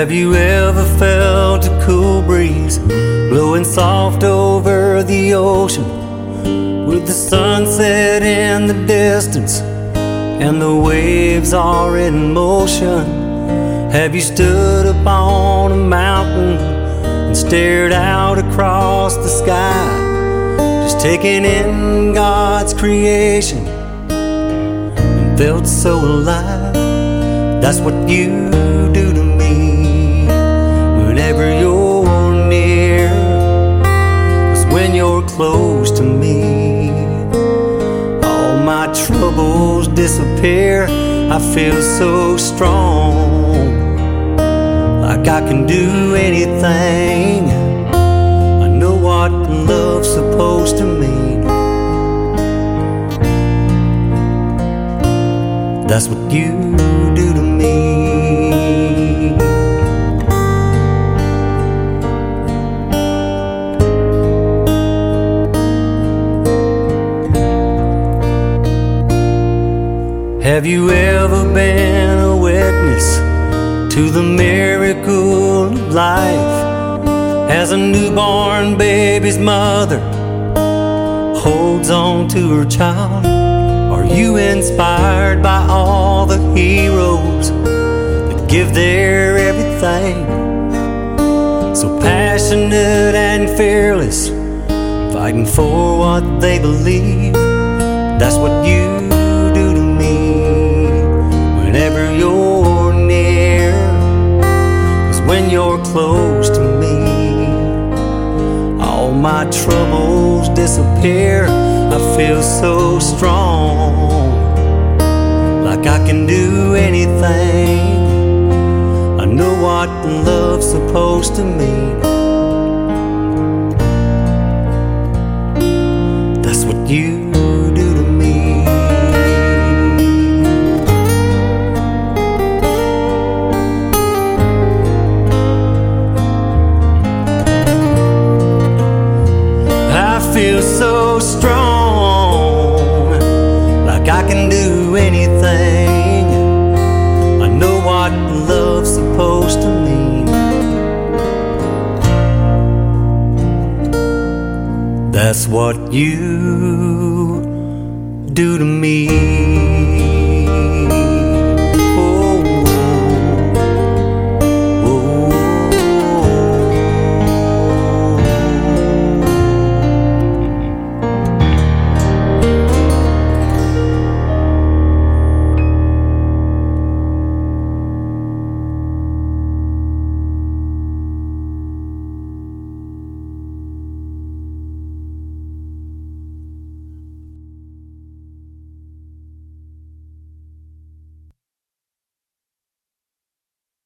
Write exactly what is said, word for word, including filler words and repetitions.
Have you ever felt a cool breeze blowing soft over the ocean, with the sunset in the distance and the waves are in motion? Have you stood up on a mountain and stared out across the sky, just taking in God's creation and felt so alive? That's what you do to me whenever you're near, 'cause when you're close to me, all my troubles disappear. I feel so strong, like I can do anything. I know what love's supposed to mean. That's what you do to me. Have you ever been a witness to the miracle of life, as a newborn baby's mother holds on to her child? Are you inspired by all the heroes that give their everything, so passionate and fearless, fighting for what they believe? That's what you do to me whenever you're near, 'cause when you're close to me, all my troubles disappear. I feel so strong, like I can do anything. I know what love's supposed to mean. That's what you do to me. I feel so strong, like I can do anything. I know what love's supposed to mean. That's what you do to me.